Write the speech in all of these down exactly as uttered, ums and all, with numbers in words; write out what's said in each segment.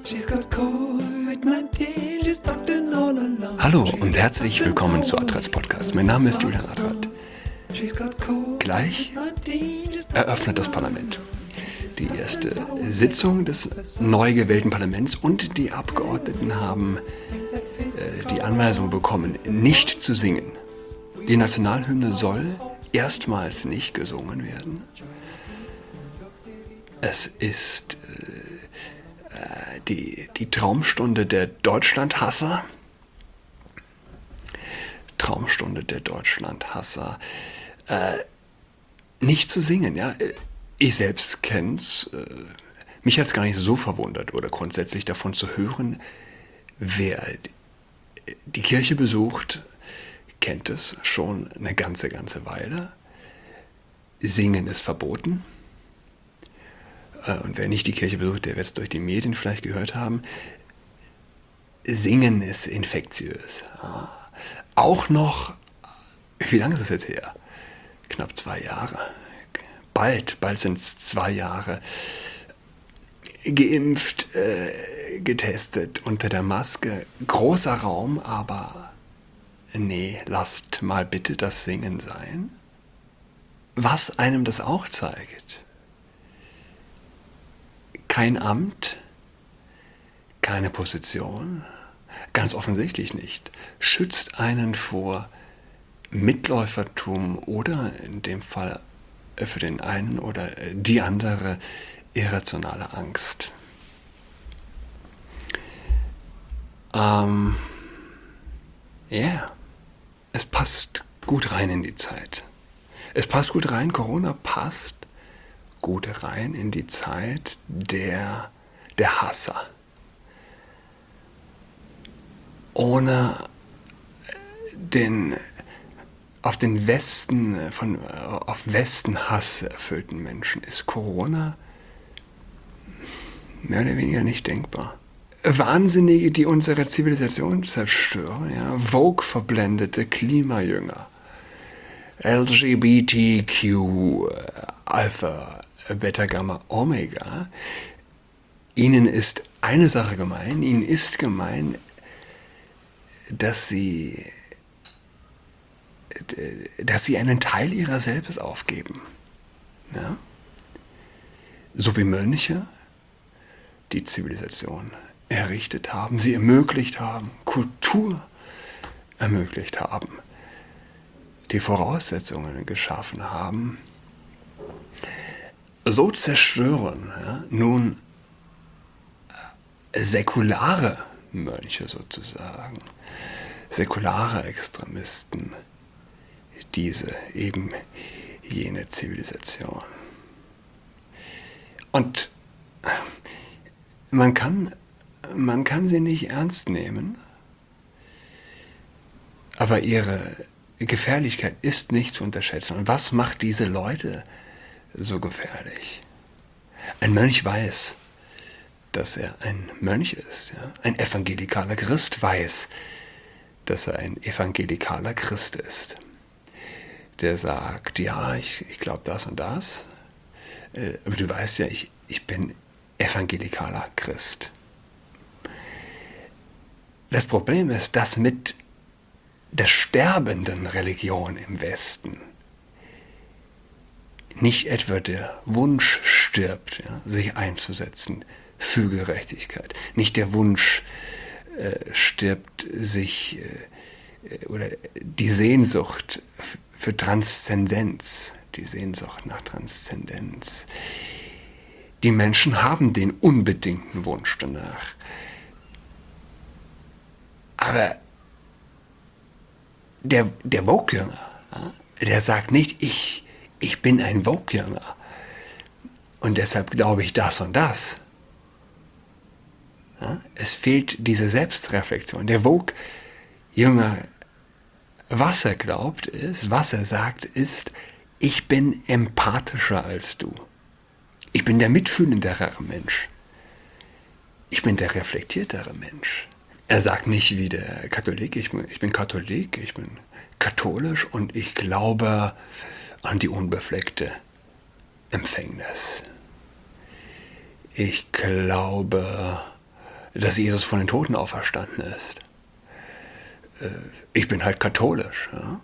Hallo und herzlich willkommen zu Adrats Podcast. Mein Name ist Julian Adrat. Gleich eröffnet das Parlament die erste Sitzung des neu gewählten Parlaments und die Abgeordneten haben äh, die Anweisung bekommen, nicht zu singen. Die Nationalhymne soll erstmals nicht gesungen werden. Es ist äh, die, die Traumstunde der Deutschlandhasser. Traumstunde der Deutschlandhasser. Äh, nicht zu singen, ja. Ich selbst kenn's. Äh, mich hat's gar nicht so verwundert oder grundsätzlich davon zu hören, wer die Kirche besucht, kennt es schon eine ganze, ganze Weile. Singen ist verboten. Und wer nicht die Kirche besucht, der wird es durch die Medien vielleicht gehört haben. Singen ist infektiös. Auch noch, wie lange ist es jetzt her? Knapp zwei Jahre. Bald, bald sind es zwei Jahre. Geimpft, äh, getestet, unter der Maske. Großer Raum, aber nee, lasst mal bitte das Singen sein. Was einem das auch zeigt. Kein Amt, keine Position, ganz offensichtlich nicht, schützt einen vor Mitläufertum oder in dem Fall für den einen oder die andere irrationale Angst. Ähm, ja, yeah. Es passt gut rein in die Zeit. Es passt gut rein, Corona passt gut rein in die Zeit der, der Hasser. Ohne den auf den Westen, von, auf Westen-Hass erfüllten Menschen ist Corona mehr oder weniger nicht denkbar. Wahnsinnige, die unsere Zivilisation zerstören, ja, Vogue-verblendete Klimajünger, L G B T Q, Alpha, Beta, Gamma, Omega, ihnen ist eine Sache gemein, ihnen ist gemein, dass sie, dass sie einen Teil ihrer selbst aufgeben. Ja? So wie Mönche die Zivilisation errichtet haben, sie ermöglicht haben, Kultur ermöglicht haben, die Voraussetzungen geschaffen haben, so zerstören ja, nun säkulare Mönche sozusagen, säkulare Extremisten, diese eben jene Zivilisation. Und man kann, man kann sie nicht ernst nehmen, aber ihre Gefährlichkeit ist nicht zu unterschätzen. Und was macht diese Leute so gefährlich? Ein Mönch weiß, dass er ein Mönch ist. Ja? Ein evangelikaler Christ weiß, dass er ein evangelikaler Christ ist. Der sagt, ja, ich, ich glaube das und das, äh, aber du weißt ja, ich, ich bin evangelikaler Christ. Das Problem ist, dass mit der sterbenden Religion im Westen nicht etwa der Wunsch stirbt, ja, sich einzusetzen für Gerechtigkeit. Nicht der Wunsch äh, stirbt, sich äh, oder die Sehnsucht f- für Transzendenz, die Sehnsucht nach Transzendenz. Die Menschen haben den unbedingten Wunsch danach. Aber der, der Vogue-Jünger, ja, der sagt nicht, ich, ich bin ein Vogue-Jünger und deshalb glaube ich das und das. Ja, es fehlt diese Selbstreflexion. Der Vogue-Jünger, was er glaubt ist, was er sagt ist, ich bin empathischer als du. Ich bin der mitfühlendere Mensch. Ich bin der reflektiertere Mensch. Er sagt nicht wie der Katholik, ich bin, ich bin Katholik, ich bin katholisch und ich glaube an die unbefleckte Empfängnis. Ich glaube dass Jesus von den Toten auferstanden ist. Ich bin halt katholisch. Ja?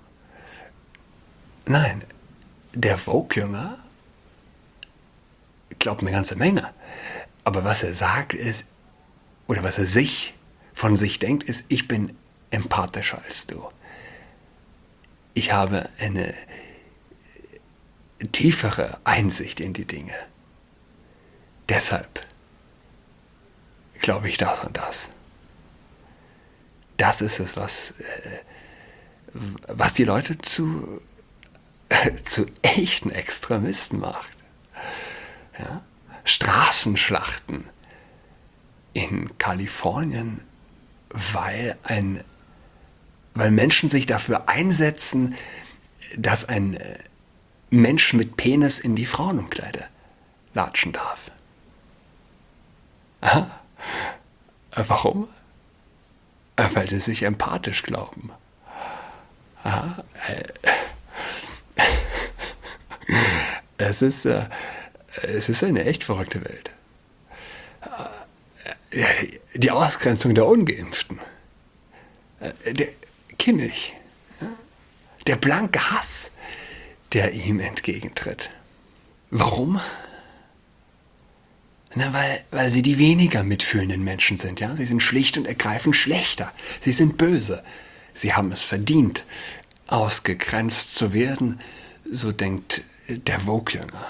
Nein, der Vogue-Jünger glaubt eine ganze Menge. Aber was er sagt ist, oder was er sich von sich denkt, ist, ich bin empathischer als du. Ich habe eine tiefere Einsicht in die Dinge. Deshalb glaube ich das und das. Das ist es, was, was die Leute zu, zu echten Extremisten macht. Ja? Straßenschlachten in Kalifornien, weil, ein, weil Menschen sich dafür einsetzen, dass ein Mensch mit Penis in die Frauenumkleide latschen darf. Aha. Warum? Weil sie sich empathisch glauben. Aha. Es ist, äh, es ist eine echt verrückte Welt. Die Ausgrenzung der Ungeimpften. Der Kimmich. Der blanke Hass, der ihm entgegentritt. Warum? Na, weil, weil sie die weniger mitfühlenden Menschen sind. Ja? Sie sind schlicht und ergreifend schlechter. Sie sind böse. Sie haben es verdient, ausgegrenzt zu werden. So denkt der Vogue-Jünger.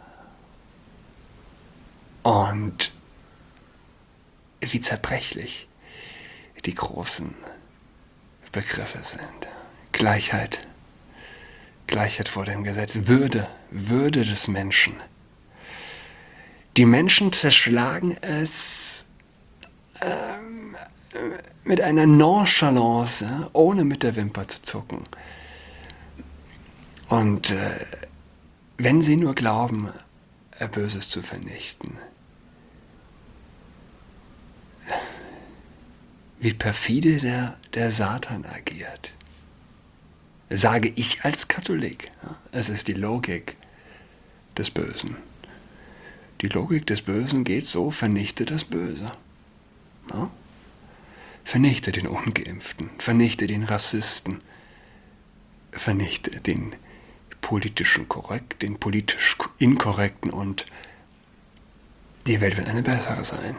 Und wie zerbrechlich die großen Begriffe sind. Gleichheit. Gleichheit vor dem Gesetz. Würde. Würde des Menschen. Die Menschen zerschlagen es ähm, mit einer Nonchalance, ohne mit der Wimper zu zucken. Und äh, wenn sie nur glauben, Böses zu vernichten. Wie perfide der, der Satan agiert. Sage ich als Katholik. Es ist die Logik des Bösen. Die Logik des Bösen geht so, vernichte das Böse. Ja? Vernichte den Ungeimpften, vernichte den Rassisten, vernichte den politischen Korrekt, den politisch Inkorrekten und die Welt wird eine bessere sein.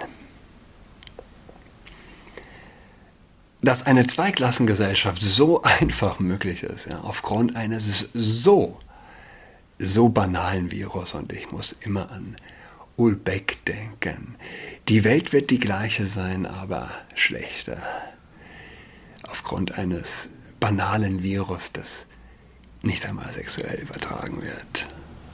Dass eine Zweiklassengesellschaft so einfach möglich ist, ja, aufgrund eines so, so banalen Virus, und ich muss immer an Ulbeck denken. Die Welt wird die gleiche sein, aber schlechter. Aufgrund eines banalen Virus, das nicht einmal sexuell übertragen wird.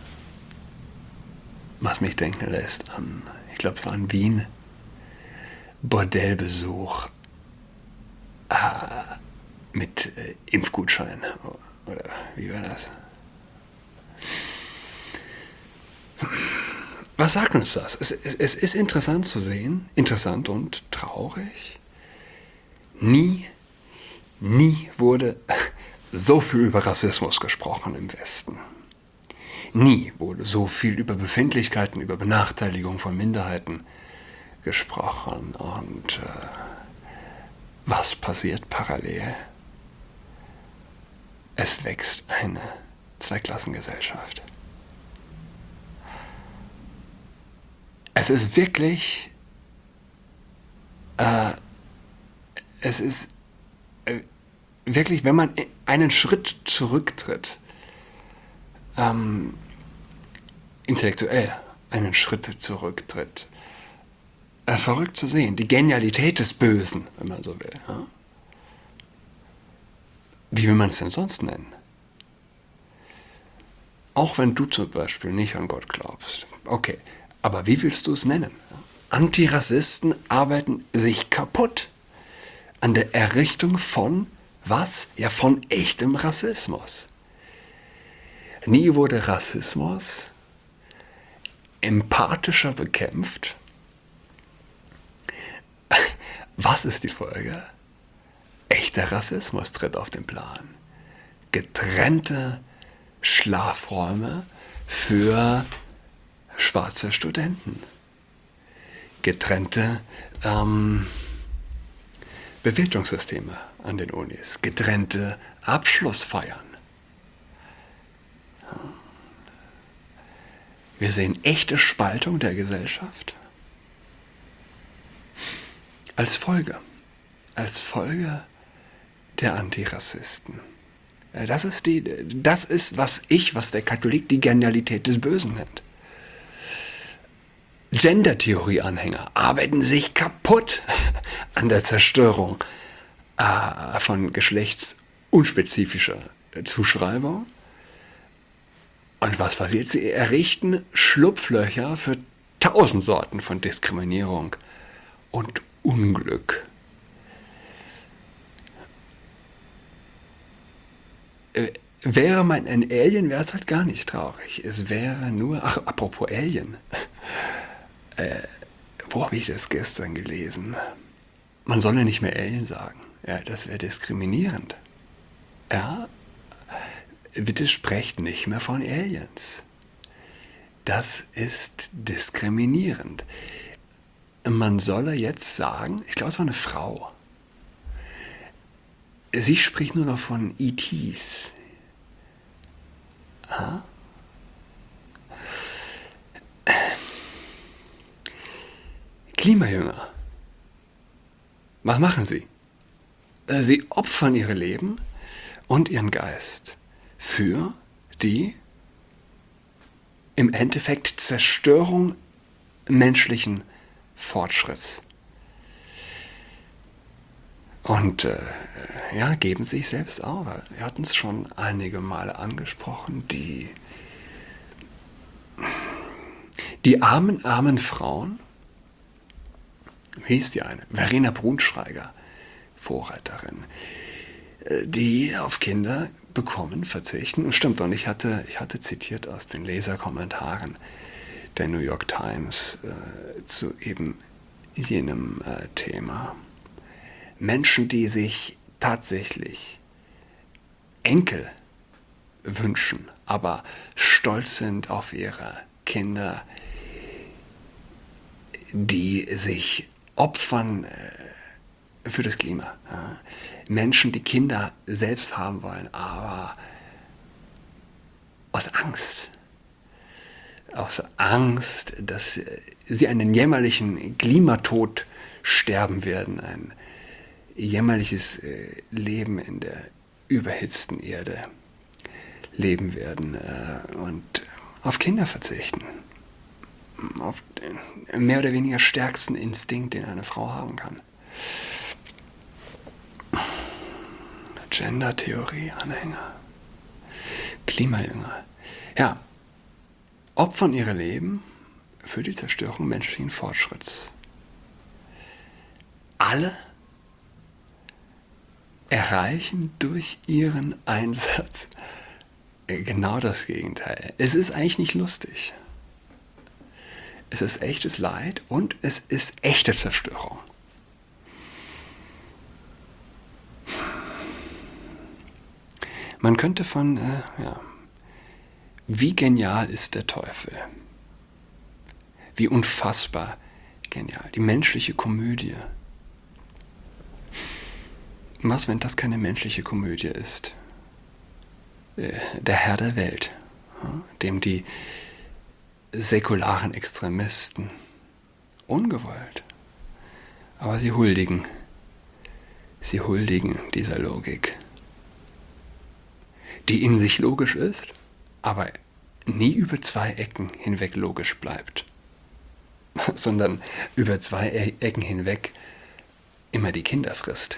Was mich denken lässt an, ich glaube, es war in Wien, Bordellbesuch äh, mit äh, Impfgutschein. Oder wie war das? Was sagt uns das? Es, es, es ist interessant zu sehen, interessant und traurig. Nie, nie wurde so viel über Rassismus gesprochen im Westen. Nie wurde so viel über Befindlichkeiten, über Benachteiligung von Minderheiten gesprochen. Und äh, was passiert parallel? Es wächst eine Zweiklassengesellschaft. Es ist wirklich, äh, es ist äh, wirklich, wenn man einen Schritt zurücktritt, ähm, intellektuell einen Schritt zurücktritt, äh, verrückt zu sehen, die Genialität des Bösen, wenn man so will. Ja? Wie will man es denn sonst nennen? Auch wenn du zum Beispiel nicht an Gott glaubst. Okay. Aber wie willst du es nennen? Antirassisten arbeiten sich kaputt an der Errichtung von was? Ja, von echtem Rassismus. Nie wurde Rassismus empathischer bekämpft. Was ist die Folge? Echter Rassismus tritt auf den Plan. Getrennte Schlafräume für schwarze Studenten. getrennte ähm, Bewertungssysteme an den Unis, getrennte Abschlussfeiern. Wir sehen echte Spaltung der Gesellschaft als Folge, als Folge der Antirassisten. Das ist, die, das ist, was ich, was der Katholik die Genialität des Bösen nennt. Gender-Theorie-Anhänger arbeiten sich kaputt an der Zerstörung äh, von geschlechtsunspezifischer Zuschreibung. Und was passiert? Sie errichten Schlupflöcher für tausend Sorten von Diskriminierung und Unglück. Wäre man ein Alien, wäre es halt gar nicht traurig. Es wäre nur, ach, apropos Alien, äh, wo habe ich das gestern gelesen? Man solle nicht mehr Alien sagen. Ja, das wäre diskriminierend. Ja, bitte sprecht nicht mehr von Aliens. Das ist diskriminierend. Man solle jetzt sagen, ich glaube, es war eine Frau, sie spricht nur noch von E Ts. Aha. Klimajünger. Was machen sie? Sie opfern ihr Leben und ihren Geist für die im Endeffekt Zerstörung menschlichen Fortschritts. Und äh, ja, geben sich selbst auf. Wir hatten es schon einige Male angesprochen, die, die armen, armen Frauen, wie hieß die eine? Verena Brunschweiger, Vorreiterin, die auf Kinder bekommen, verzichten. Und stimmt, und ich hatte, ich hatte zitiert aus den Leserkommentaren der New York Times äh, zu eben jenem äh, Thema. Menschen, die sich tatsächlich Enkel wünschen, aber stolz sind auf ihre Kinder, die sich opfern äh, für das Klima. Ja. Menschen, die Kinder selbst haben wollen, aber aus Angst. Aus Angst, dass sie einen jämmerlichen Klimatod sterben werden, ein jämmerliches äh, Leben in der überhitzten Erde leben werden äh, und auf Kinder verzichten. Auf den mehr oder weniger stärksten Instinkt, den eine Frau haben kann. Gender-Theorie-Anhänger. Klimajünger. Ja, opfern ihre Leben für die Zerstörung menschlichen Fortschritts. Alle erreichen durch ihren Einsatz genau das Gegenteil. Es ist eigentlich nicht lustig. Es ist echtes Leid und es ist echte Zerstörung. Man könnte von, äh, ja, wie genial ist der Teufel? Wie unfassbar genial. Die menschliche Komödie. Was, wenn das keine menschliche Komödie ist? Der Herr der Welt, dem die säkularen Extremisten ungewollt, aber sie huldigen, sie huldigen dieser Logik, die in sich logisch ist, aber nie über zwei Ecken hinweg logisch bleibt, sondern über zwei Ecken hinweg immer die Kinder frisst.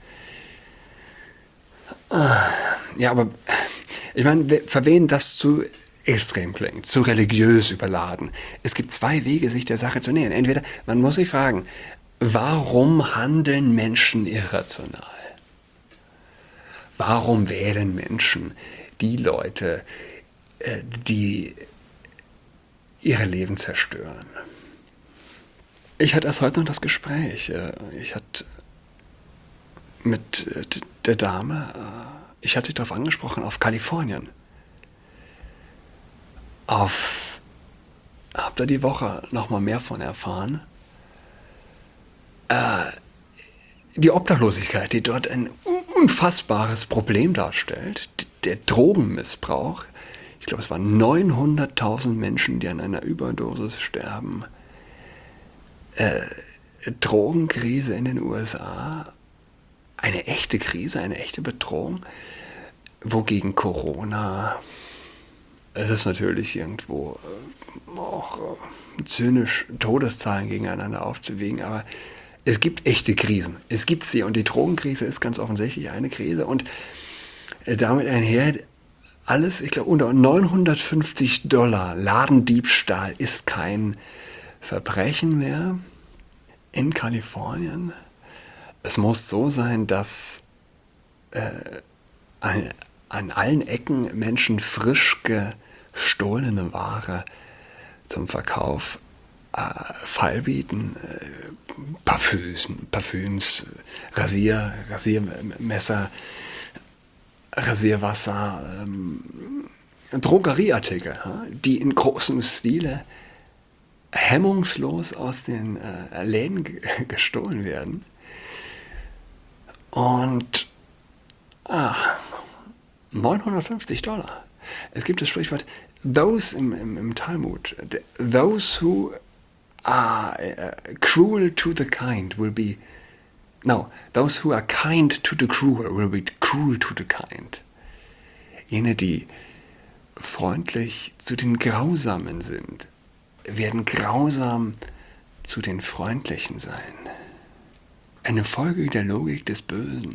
Ja, aber ich meine, für wen das zu extrem klingt, zu religiös überladen. Es gibt zwei Wege, sich der Sache zu nähern. Entweder, man muss sich fragen, warum handeln Menschen irrational? Warum wählen Menschen die Leute, die ihre Leben zerstören? Ich hatte erst heute noch das Gespräch. Ich hatte mit der Dame, ich hatte darauf angesprochen, auf Kalifornien. Auf, hab da die Woche noch mal mehr von erfahren. Die Obdachlosigkeit, die dort ein unfassbares Problem darstellt, der Drogenmissbrauch. Ich glaube, es waren neunhunderttausend Menschen, die an einer Überdosis sterben. Äh, Drogenkrise in den U S A, eine echte Krise, eine echte Bedrohung, wogegen Corona, es ist natürlich irgendwo äh, auch äh, zynisch, Todeszahlen gegeneinander aufzuwiegen, aber es gibt echte Krisen. Es gibt sie und die Drogenkrise ist ganz offensichtlich eine Krise und äh, damit einher alles, ich glaube, unter neunhundertfünfzig Dollar Ladendiebstahl ist kein Verbrechen mehr in Kalifornien. Es muss so sein, dass äh, an, an allen Ecken Menschen frisch gestohlene Ware zum Verkauf äh, feilbieten. Äh, Parfüms, Parfüms, Rasier, Rasiermesser, Rasierwasser, ähm, Drogerieartikel, die in großem Stile hemmungslos aus den äh, Läden g- gestohlen werden. Und ah, neunhundertfünfzig Dollar. Es gibt das Sprichwort, those im, im, im Talmud, those who are uh, cruel to the kind will be, no, those who are kind to the cruel will be cruel to the kind. Jene, die freundlich zu den Grausamen sind, werden grausam zu den Freundlichen sein. Eine Folge der Logik des Bösen.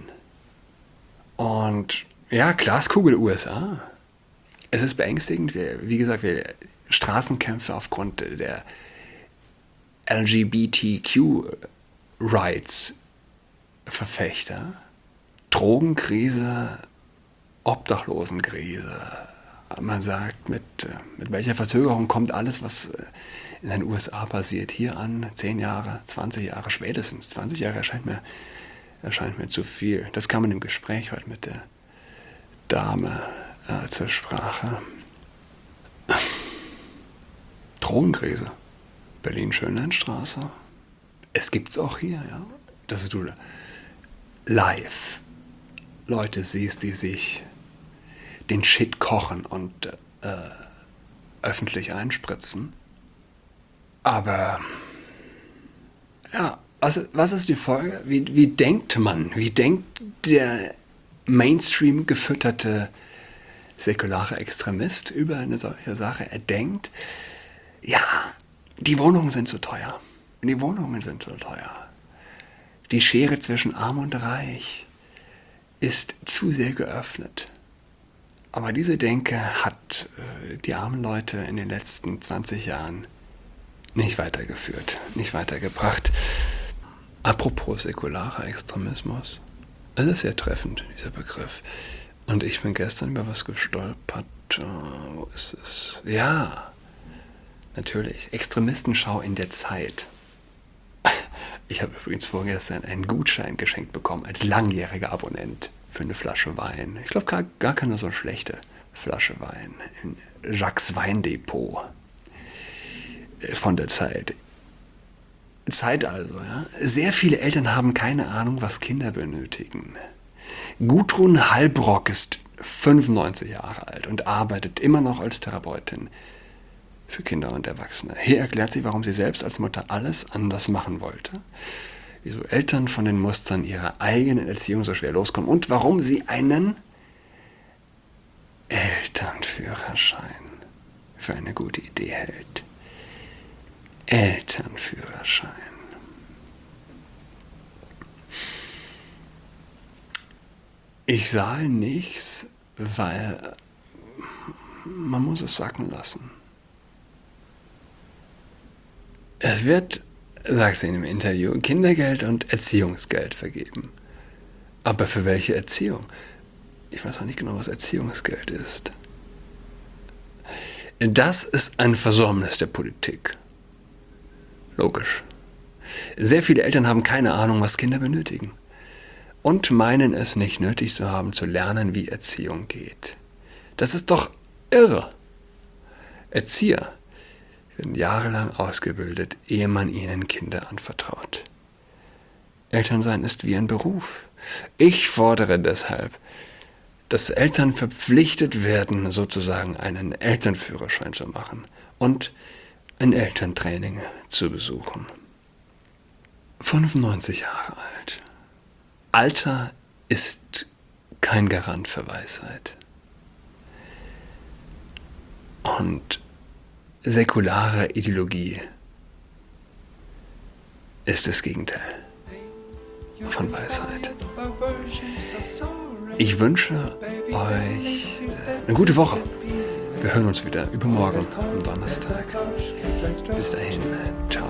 Und ja, Glaskugel U S A. Es ist beängstigend. Wir, wie gesagt, wir Straßenkämpfe aufgrund der L G B T Q-Rights Verfechter. Drogenkrise, Obdachlosenkrise. Man sagt, mit, mit welcher Verzögerung kommt alles, was in den U S A passiert, hier an? Zehn Jahre, zwanzig Jahre, spätestens. zwanzig Jahre erscheint mir, erscheint mir zu viel. Das kam in dem Gespräch heute mit der Dame äh, zur Sprache. Drogenkrise. Berlin-Schönlandstraße. Es gibt's auch hier, ja. Dass du live Leute siehst, die sich den Shit kochen und äh, öffentlich einspritzen. Aber ja, was, was ist die Folge? Wie, wie denkt man? Wie denkt der Mainstream gefütterte säkulare Extremist über eine solche Sache? Er denkt, ja, die Wohnungen sind zu teuer. Die Wohnungen sind zu teuer. Die Schere zwischen Arm und Reich ist zu sehr geöffnet. Aber diese Denke hat äh, die armen Leute in den letzten zwanzig Jahren nicht weitergeführt, nicht weitergebracht. Apropos säkularer Extremismus. Es ist sehr treffend, dieser Begriff. Und ich bin gestern über was gestolpert. Äh, wo ist es? Ja, natürlich. Extremistenschau in der Zeit. Ich habe übrigens vorgestern einen Gutschein geschenkt bekommen als langjähriger Abonnent für eine Flasche Wein. Ich glaube, gar, gar keine so schlechte Flasche Wein. In Jacques Weindepot von der Zeit. Zeit also, ja. Sehr viele Eltern haben keine Ahnung, was Kinder benötigen. Gudrun Halbrock ist fünfundneunzig Jahre alt und arbeitet immer noch als Therapeutin für Kinder und Erwachsene. Hier erklärt sie, warum sie selbst als Mutter alles anders machen wollte, wieso Eltern von den Mustern ihrer eigenen Erziehung so schwer loskommen und warum sie einen Elternführerschein für eine gute Idee hält. Elternführerschein. Ich sage nichts, weil man muss es sacken lassen. Es wird, sagt sie in dem Interview, Kindergeld und Erziehungsgeld vergeben. Aber für welche Erziehung? Ich weiß auch nicht genau, was Erziehungsgeld ist. Das ist ein Versäumnis der Politik. Logisch. Sehr viele Eltern haben keine Ahnung, was Kinder benötigen. Und meinen es nicht nötig zu haben, zu lernen, wie Erziehung geht. Das ist doch irre. Erzieher werden jahrelang ausgebildet, ehe man ihnen Kinder anvertraut. Elternsein ist wie ein Beruf. Ich fordere deshalb, dass Eltern verpflichtet werden, sozusagen einen Elternführerschein zu machen und ein Elterntraining zu besuchen. fünfundneunzig Jahre alt. Alter ist kein Garant für Weisheit. Und säkulare Ideologie ist das Gegenteil von Weisheit. Ich wünsche euch eine gute Woche. Wir hören uns wieder übermorgen am Donnerstag. Bis dahin, ciao.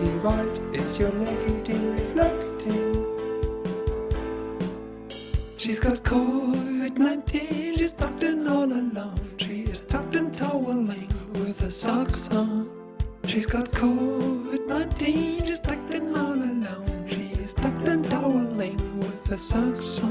She's got COVID nineteen, she's tucked in all alone. She is tucked in toweling with her socks on. She's got COVID nineteen, she's tucked in all alone. She is tucked in toweling with her socks on.